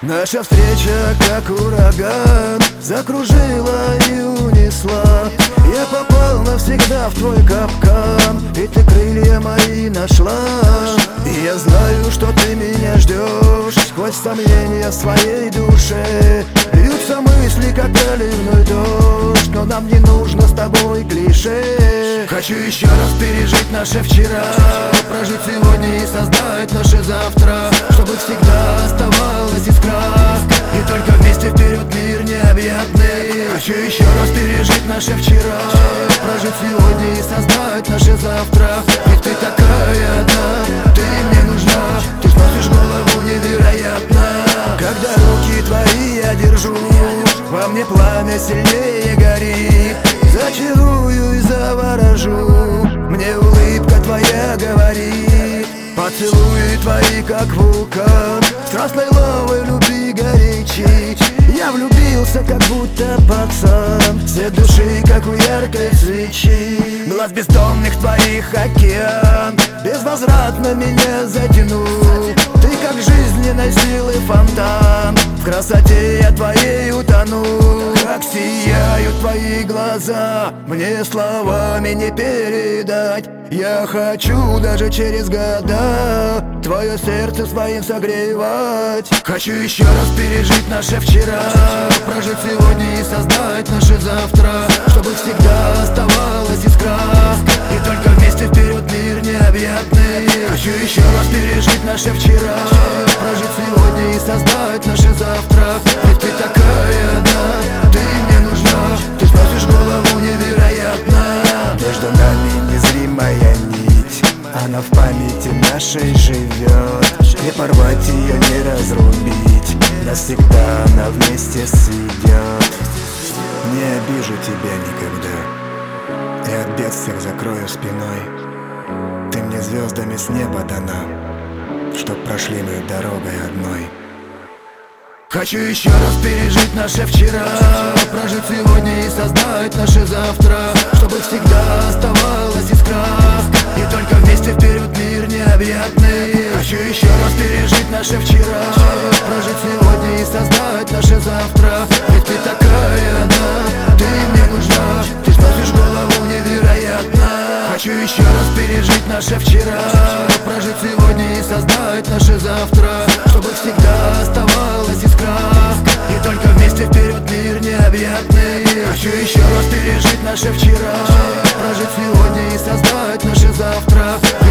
Наша встреча, как ураган, закружила и унесла. Я попал навсегда в твой капкан, и ты крылья мои нашла. И я знаю, что ты меня ждешь сквозь сомнения в своей душе. Льются мысли, как проливной дождь, но нам не нужно с тобой клише. Хочу еще раз пережить наше вчера, прожить сегодня и создать наше завтра, чтобы всегда оставалась искра, и только вместе вперед мир необъятный. Хочу еще раз пережить наше вчера, прожить сегодня и создать наше завтра. Ведь ты такая одна, ты мне нужна, ты сносишь голову невероятно. Когда руки твои я держу, во мне пламя сильнее горит. Зачарую и заворожу, мне улыбка твоя говорит. Поцелуи твои, как вулкан, страстной лавой любви горячей. Я влюбился, как будто пацан, свет души, как у яркой свечи. Глаз бездонных твоих океан безвозвратно меня затянул. Ты как жизненной силы фонтан, в красоте я твоей утону. Как сияют твои глаза, мне словами не передать. Я хочу даже через года твое сердце своим согревать. Хочу еще раз пережить наше вчера, прожить сегодня и создать наше завтра, чтобы всегда оставалась искра, и только вместе вперед мир необъятный. Хочу еще раз пережить наше вчера, прожить сегодня и создать наше завтра. Ведь ты такая одна, ты мне нужна, ты сносишь голову невероятно. Между нами незримая нить, она в памяти нашей живет. Не порвать ее, не разрубить, навсегда она вместе сведет. Не обижу тебя никогда, и от бед всех закрою спиной. Ты мне звездами с неба дана, чтоб прошли мы дорогой одной. Хочу еще раз пережить наше вчера, прожить сегодня и создать наше завтра, чтобы всегда оставалась искра, и только вместе вперед мир необъятный. Хочу еще раз пережить наше вчера, прожить сегодня и создать наше завтра. Ведь ты такая одна, ты мне нужна, ты сносишь голову невероятно. Хочу еще раз пережить наше вчера, прожить сегодня и создать наше завтра, чтобы всегда оставалась искра, и только вместе вперед мир необъятный. Хочу еще раз пережить наше вчера, прожить сегодня и создать наше завтра.